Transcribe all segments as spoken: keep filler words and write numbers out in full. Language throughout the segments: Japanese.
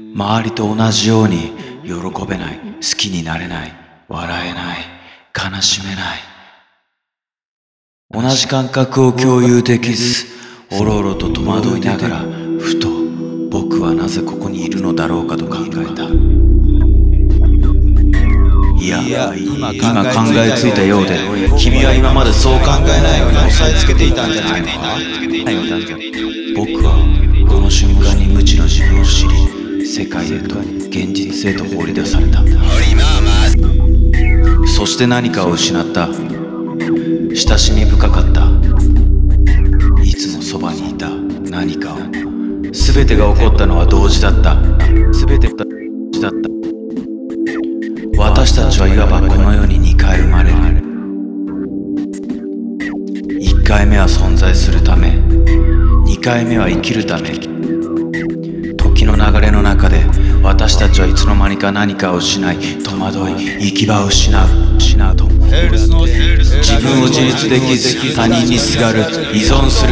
周りと同じように喜べない、好きになれない、笑えない、悲しめない。同じ感覚を共有できず、おろおろと戸惑いながら、ふと僕はなぜここにいるのだろうかと考えた。いや、今考えついたようで、君は今までそう考えないように押さえつけていたんじゃないのか。僕はこの瞬間に無知の自分を知り、世界へと現実へと放り出された。そして何かを失った。親しみ深かった、いつもそばにいた何かを。全てが起こったのは同時だった。全てが同時だった。私たちはいわばこの世ににかい生まれる。いっかいめは存在するため、にかいめは生きるため。時の流れの中で私たちはいつの間にか何かを失い、戸惑い、行き場を失う失うと自分を自立できず、他人にすがる、依存する。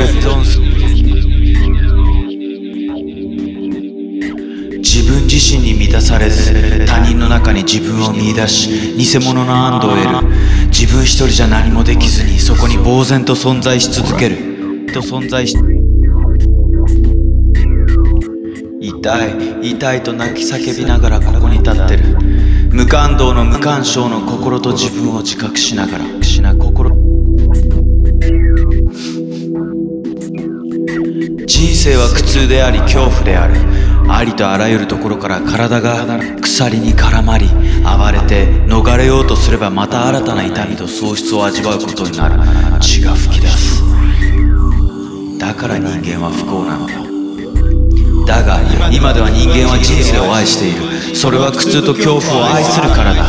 自分自身に満たされず、他人の中に自分を見出し、偽物の安堵を得る。自分一人じゃ何もできずに、そこに呆然と存在し続けると存在し痛い痛いと泣き叫びながらここに立ってる。無感動の無感傷の心と自分を自覚しながら心人生は苦痛であり恐怖である。ありとあらゆるところから体が鎖に絡まり、暴れて逃れようとすればまた新たな痛みと喪失を味わうことになる。血が噴き出す。だから人間は不幸なのだ。だが今では人間は人生を愛している。それは苦痛と恐怖を愛するからだ。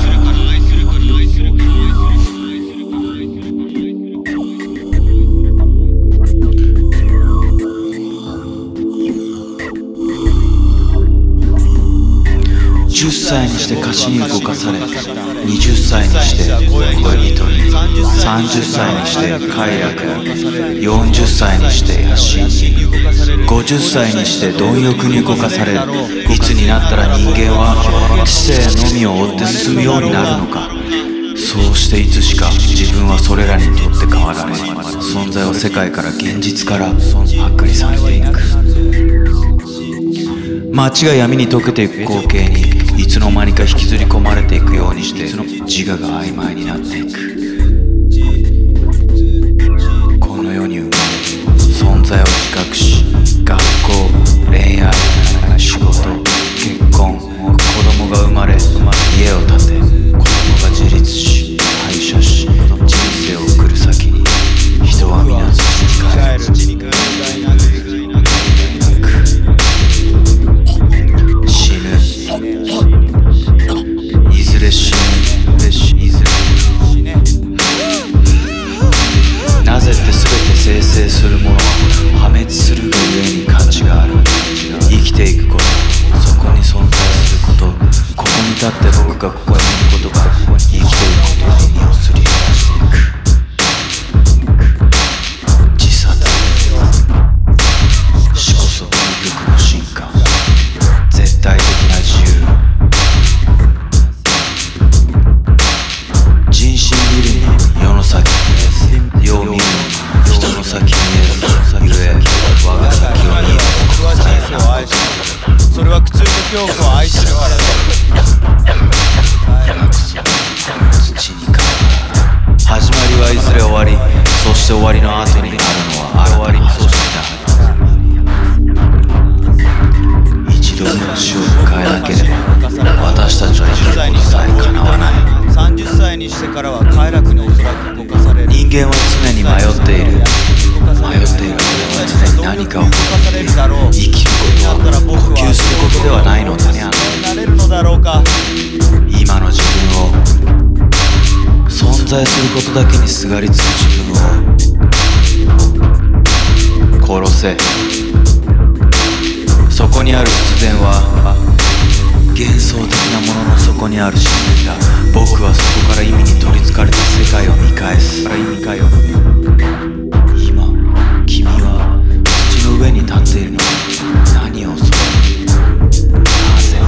じゅっさいにして歌詞に動かされ、にじゅっさいにして恋人に、さんじゅっさいにして快楽に、よんじゅっさいにして野心に、ごじゅっさいにして貪欲に動かされる。いつになったら人間は知性のみを追って進むようになるのか。そうしていつしか自分はそれらにとって変わられ、存在は世界から現実から剥離されていく。街が闇に溶けていく光景にいつの間にか引きずり込まれていくようにして、自我が曖昧になっていく。この世に生まれ存在を自覚し、学校、恋愛、仕事、結婚、子供が生まれ、家を建て、子供が自立し、退社し、人生を送る先に人は皆土に帰る。いずれ死ぬ。なぜって全て生成するものは破滅するがゆえに価値がある。生きていくこと、そこに存在すること、ここに立って僕がここにいることが生きていくことに意味をすり減らしていく。自殺、死こそ究極の進化、絶対的な自由。人心見るに世の先見えず、世を見るに人の先見えず、ゆえ我が先を見えず。 僕は人生を愛している。それは苦痛と恐怖を愛するからだ。 土に帰る。始まりはいずれ終わり、そして終わりの後にあるのは終わり、そしてだ。一度の死を迎えなければ私たちは生きることさえ叶わない。 さんじゅっさいにしてからは快楽におそらく動かされる。 人間は常に迷っている。迷っている間は常に何かを生きることは呼吸することではないのです。今の自分を、存在することだけにすがりつく自分を殺せ。そこにある必然は幻想的なものの底にある自然だ。僕はそこから意味に取りつかれた世界を見返す。今君は土の上に立っているのに何を恐れる。なぜ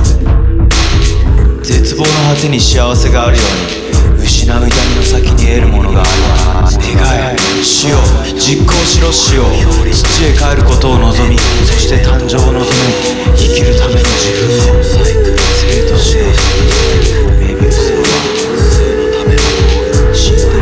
果てに幸せがあるように、失う痛みの先に得るものがある。願え死を実行しろ死を、土へ帰ることを望み、そして誕生を望め、生きるための自分を生と死のメビウスの死の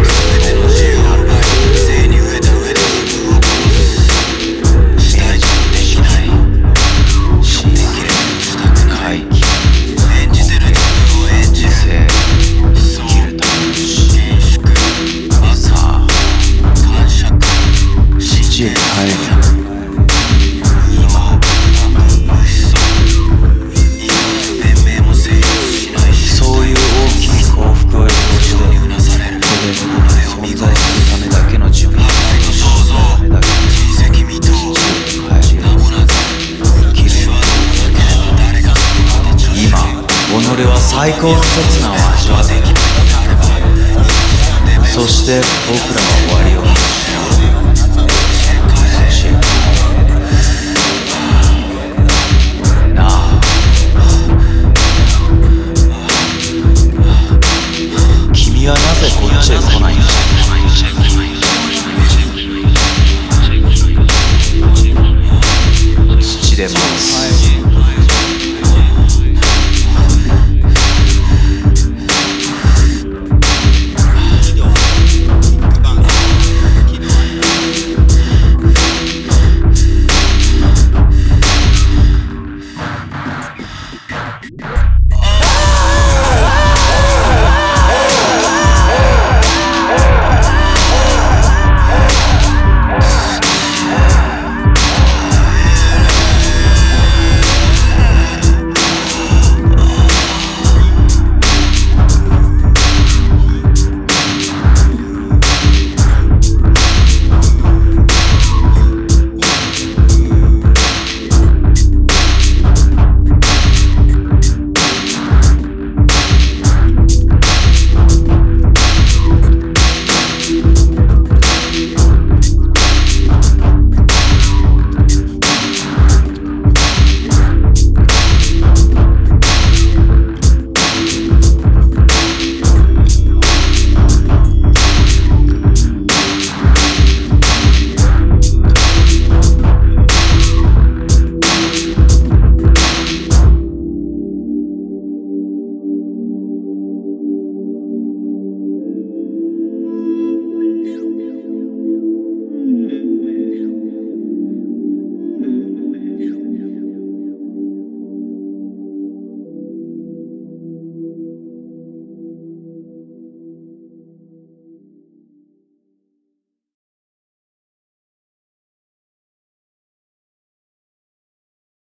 最高の刹那を味わってきた。そして僕らは終わ